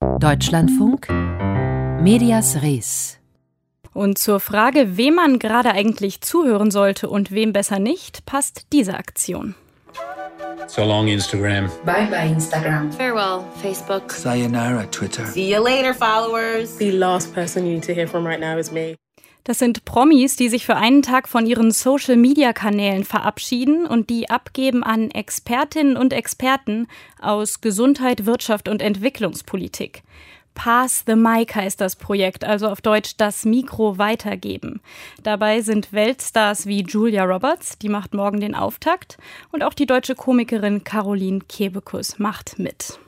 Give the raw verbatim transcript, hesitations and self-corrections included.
Deutschlandfunk Medias Res. Und zur Frage, wem man gerade eigentlich zuhören sollte und wem besser nicht, passt diese Aktion. So long, Instagram. Bye bye, Instagram. Farewell, Facebook. Sayonara, Twitter. See you later, followers. The last person you need to hear from right now is me. Das sind Promis, die sich für einen Tag von ihren Social-Media-Kanälen verabschieden und die abgeben an Expertinnen und Experten aus Gesundheit, Wirtschaft und Entwicklungspolitik. Pass the Mic heißt das Projekt, also auf Deutsch das Mikro weitergeben. Dabei sind Weltstars wie Julia Roberts, die macht morgen den Auftakt, und auch die deutsche Komikerin Caroline Kebekus macht mit.